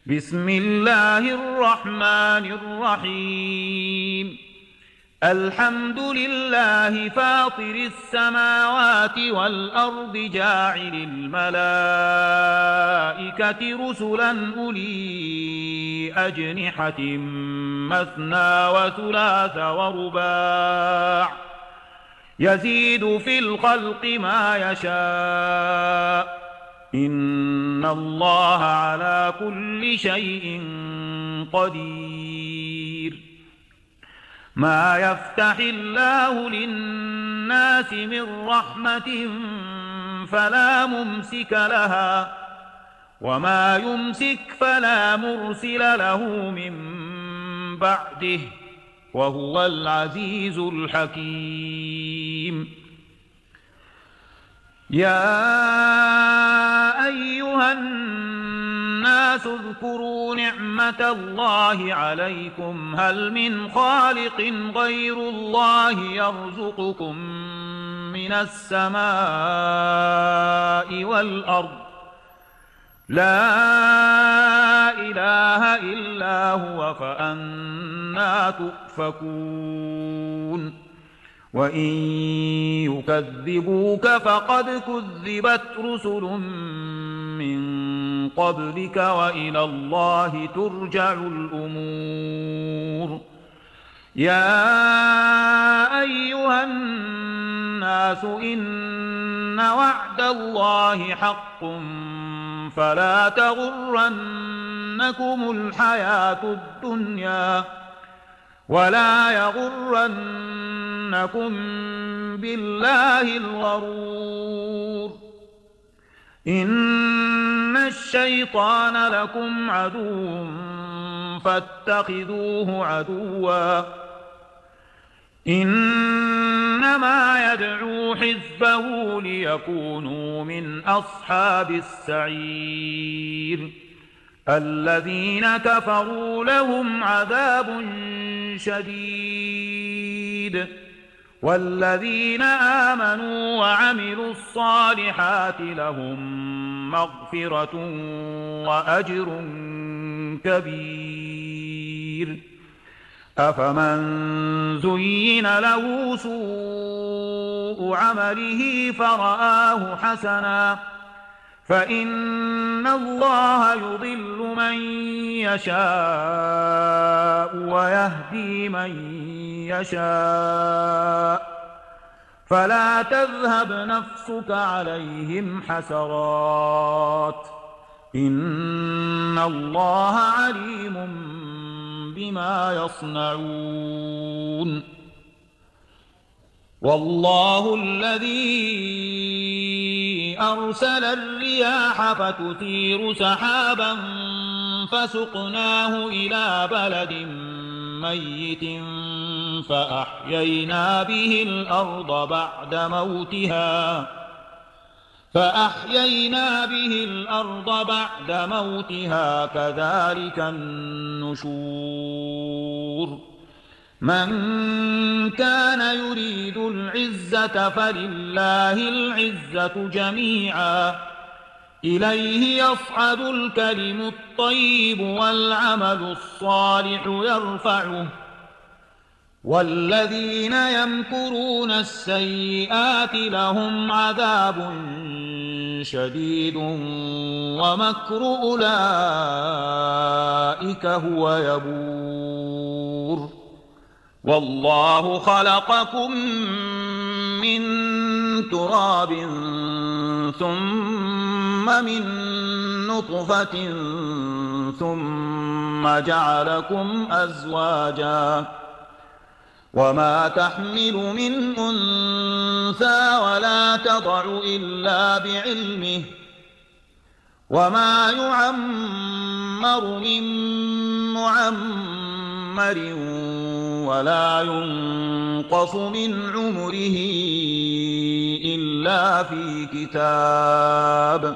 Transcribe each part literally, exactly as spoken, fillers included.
بسم الله الرحمن الرحيم الحمد لله فاطر السماوات والأرض جاعل الملائكة رسلا أولي أجنحة مثنى وثلاث ورباع يزيد في الخلق ما يشاء إن الله على كل شيء قدير ما يفتح الله للناس من رحمة فلا ممسك لها وما يمسك فلا مرسل له من بعده وهو العزيز الحكيم يا أيها الناس اذكروا نعمة الله عليكم هل من خالق غير الله يرزقكم من السماء والأرض لا إله إلا هو فأنى تؤفكون وإن يكذبوك فقد كذبت رسل من قبلك وإلى الله ترجع الأمور يا أيها الناس إن وعد الله حق فلا تغرنكم الحياة الدنيا ولا يغرنكم بالله الغرور إن الشيطان لكم عدو فاتخذوه عدوا إنما يدعو حزبه ليكونوا من أصحاب السعير الذين كفروا لهم عذاب شديد والذين آمنوا وعملوا الصالحات لهم مغفرة وأجر كبير أفمن زين له سوء عمله فرآه حسنا فإن الله يضل من يشاء ويهدي من يشاء فلا تذهب نفسك عليهم حسرات إن الله عليم بما يصنعون والله الذي أرسل الرياح فتثير سحابا فسقناه إلى بلد ميت فأحيينا به الأرض بعد موتها فأحيينا به الأرض بعد موتها كذلك النشور من كان يريد العزة فلله العزة جميعا إليه يصعد الكلم الطيب والعمل الصالح يرفعه والذين يمكرون السيئات لهم عذاب شديد ومكر أولئك هو يبور والله خلقكم من تراب ثم من نطفة ثم جعلكم أزواجا وما تحمل من أنثى ولا تضع إلا بعلمه وما يعمر من معمر ولا ينقص من عمره إلا في كتاب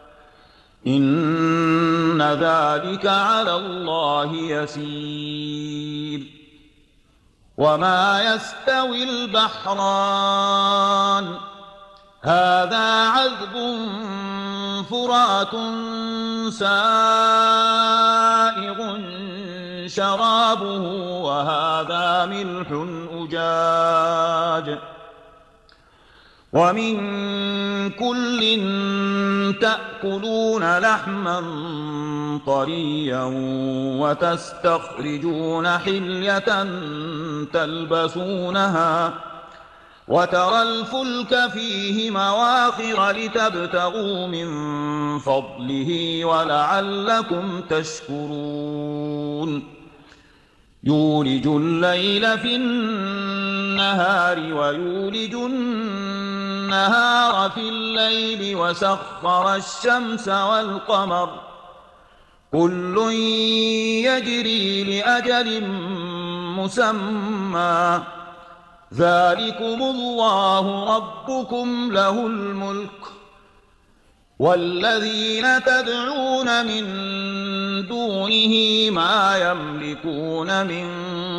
إن ذلك على الله يسير وما يستوي البحران هذا عذب فرات سائغ شرابه وهذا ملح أجاج. ومن كل تأكلون لحما طريا وتستخرجون حلية تلبسونها وترى الفلك فيه مواخر لتبتغوا من فضله ولعلكم تشكرون. يولج الليل في النهار ويولج النهار في الليل وسخر الشمس والقمر كل يجري لأجل مسمى ذلكم الله ربكم له الملك والذين تدعون من دونه ما يملكون من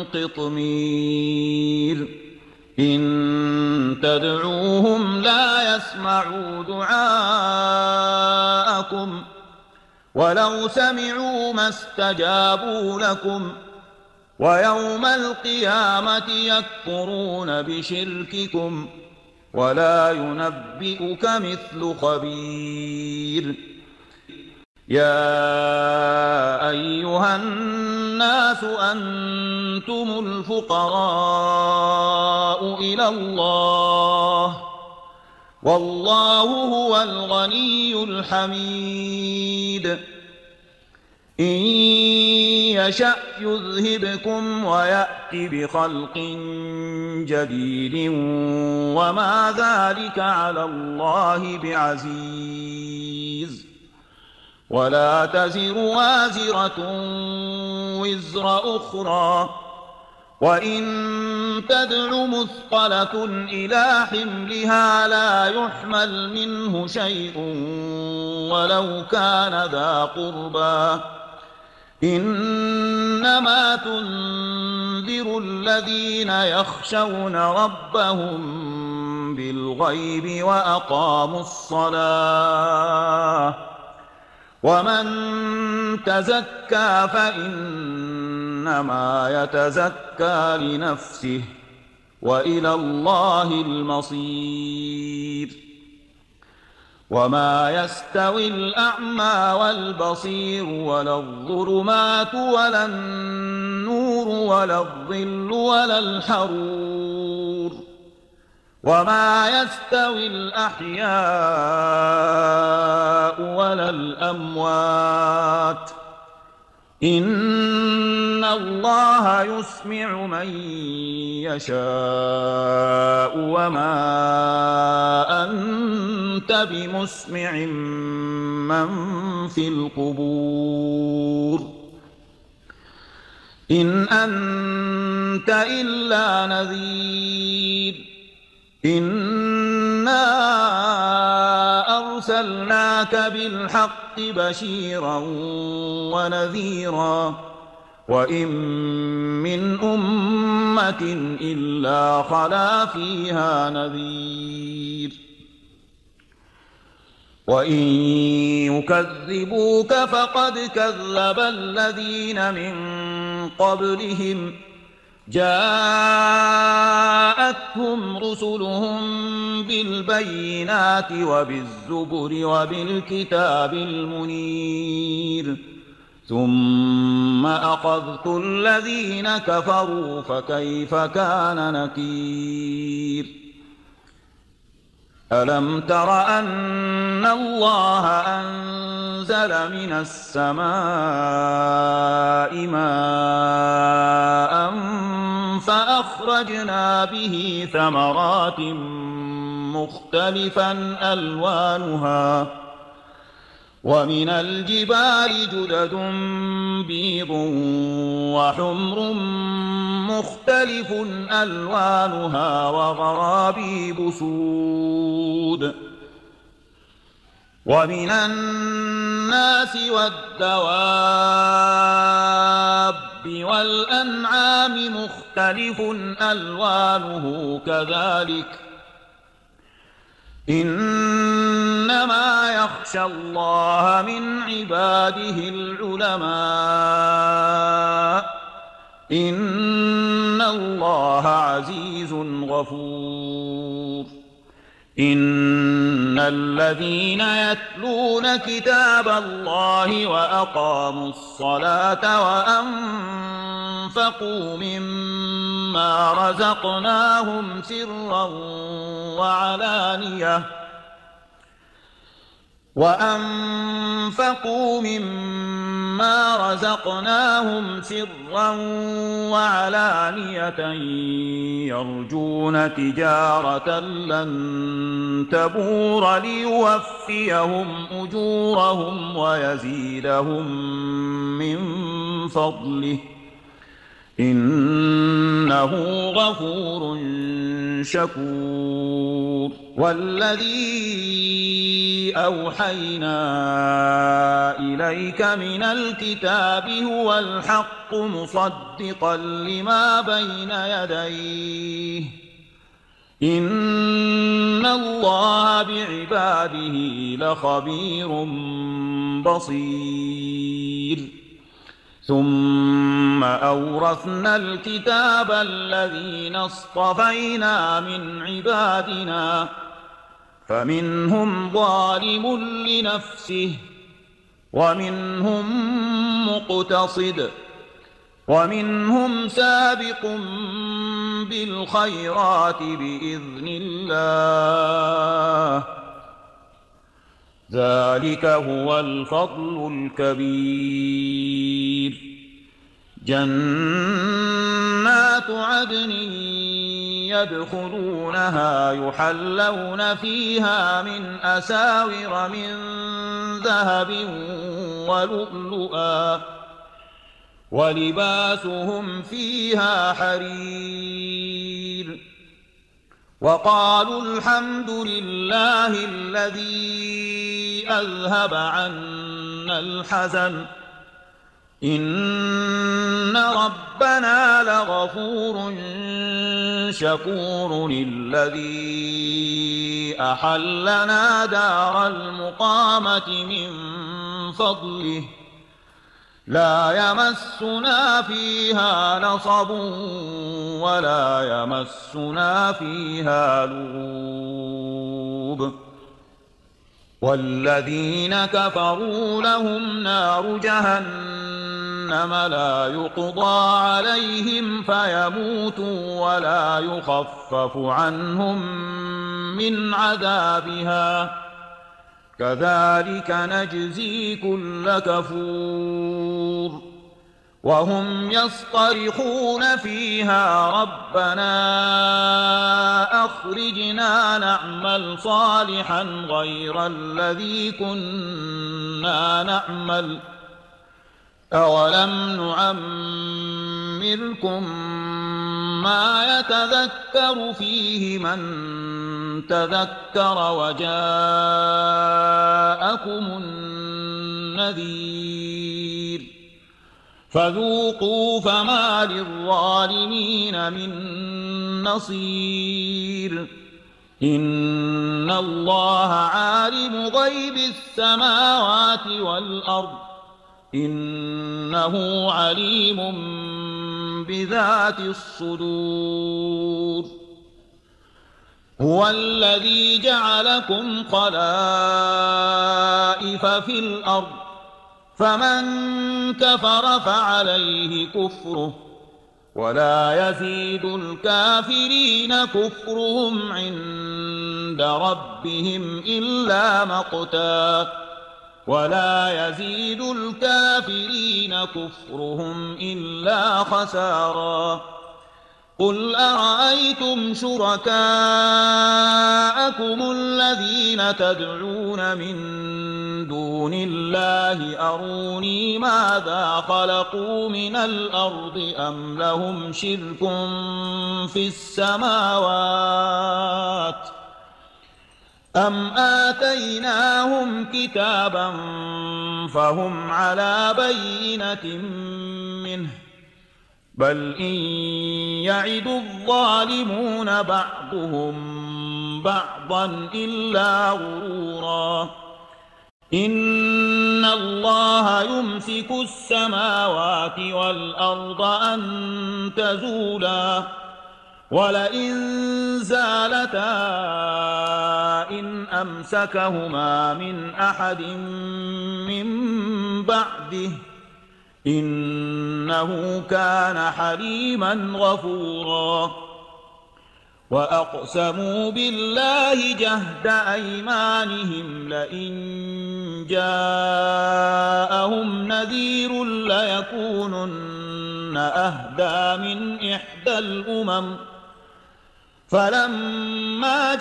قطمير إن تدعوهم لا يسمعوا دعاءكم ولو سمعوا ما استجابوا لكم ويوم القيامة يكفرون بشرككم ولا ينبئك مثل خبير. يا أيها الناس أنتم الفقراء إلى الله والله هو الغني الحميد. إن يشأ يذهبكم ويأت بخلق جديد وما ذلك على الله بعزيز. ولا تزر وازرة وزر أخرى وإن تدع مثقلة إلى حملها لا يحمل منه شيء ولو كان ذا قربى إنما تنذر الذين يخشون ربهم بالغيب وأقاموا الصلاة ومن تزكى فإنما يتزكى لنفسه وإلى الله المصير. وما يستوي الأعمى والبصير ولا الظلمات ولا النور ولا الظل ولا الحرور وما يستوي الأحياء ولا الأموات إن الله يسمع من يشاء وما أنت بمسمع من في القبور إن أنت إلا نذير. إنا أرسلناك بالحق بشيرا ونذيرا وإن من أمة إلا خلا فيها نذير. وإن يكذبوك فقد كذب الذين من قبلهم جاءتهم رسلهم بالبينات وبالزبر وبالكتاب المنير ثم أخذت الذين كفروا فكيف كان نكير. ألم تر أن الله أنزل من السماء ماء فأخرجنا به ثمرات مختلفا ألوانها ومن الجبال جدد بيض وحمر مختلف ألوانها وغرابيب سود ومن الناس والدواب والأنعام مختلف ألوانه كذلك إنما يخشى الله من عباده العلماء إن الله عزيز غفور إن الذين يتلون كتاب الله وأقاموا الصلاة وأنفقوا مما رزقناهم سرا وعلانية وأنفقوا مما رزقناهم سرا وعلانية يرجون تجارة لن تبور ليوفيهم أجورهم ويزيدهم من فضله إنه غفور شكور والذي أوحينا إليك من الكتاب هو الحق مصدقا لما بين يديه إن الله بعباده لخبير بصير ثم أورثنا الكتاب الذين اصطفينا من عبادنا فمنهم ظالم لنفسه ومنهم مقتصد ومنهم سابق بالخيرات بإذن الله ذلك هو الفضل الكبير جنات عدن يدخلونها يحلون فيها من أساور من ذهب ولؤلؤا ولباسهم فيها حرير وقالوا الحمد لله الذي أذهب عنا الحزن إن ربنا لغفور شكور الذي أحلنا دار المقامة من فضله لا يمسنا فيها نصب ولا يمسنا فيها لغوب والذين كفروا لهم نار جهنم لا يقضى عليهم فيموتوا ولا يخفف عنهم من عذابها كذلك نجزي كل كفور وهم يصطرخون فيها ربنا أخرجنا نعمل صالحا غير الذي كنا نعمل أولم نعمركم ما يتذكر فيه من تذكر وجاءكم النذير فذوقوا فما للظالمين من نصير إن الله عالم غيب السماوات والأرض إنه عليم بذات الصدور هو الذي جعلكم خلائف في الأرض فمن كفر فعليه كفره ولا يزيد الكافرين كفرهم عند ربهم إلا مقتا ولا يزيد الكافرين كفرهم إلا خسارا قل أرأيتم شركاءكم الذين تدعون من دون الله أروني ماذا خلقوا من الأرض أم لهم شرك في السماوات أم آتيناهم كتابا فهم على بينة منه بل إن يعد الظالمون بعضهم بعضا إلا غرورا إن الله يمسك السماوات والأرض أن تزولا ولئن زالتا إن أمسكهما من أحد من بعده إنه كان حليما غفورا وأقسموا بالله جهد أيمانهم لئن جاءهم نذير ليكونن أهدى من إحدى الأمم فلما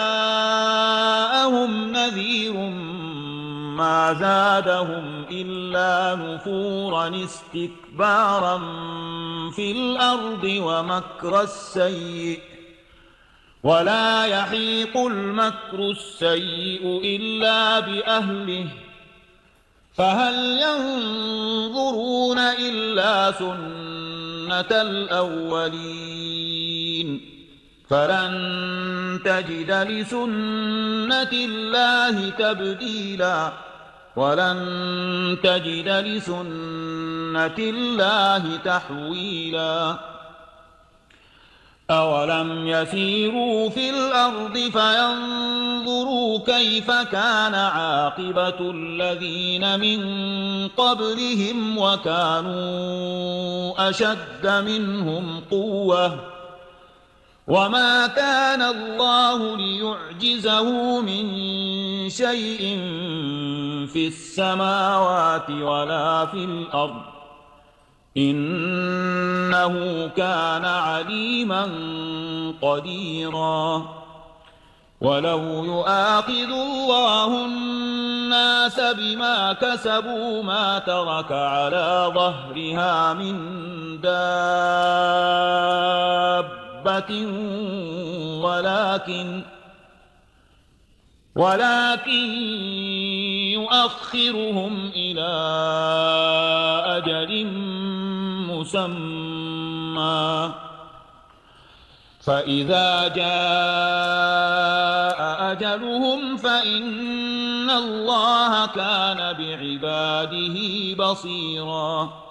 جاءهم نذير ما زادهم إلا نفورا استكبارا في الأرض ومكر السيء ولا يحيق المكر السيء إلا بأهله فهل ينظرون إلا سنة الأولين فلن تجد لسنة الله تبديلا ولن تجد لسنة الله تحويلا أولم يسيروا في الأرض فينظروا كيف كان عاقبة الذين من قبلهم وكانوا أشد منهم قوة وما كان الله ليعجزه من شيء في السماوات ولا في الأرض إنه كان عليما قديرا ولو يؤاخذ الله الناس بما كسبوا ما ترك على ظهرها من دابة ولكن ولكن يؤخرهم إلى أجل مسمى فإذا جاء أجلهم فإن الله كان بعباده بصيراً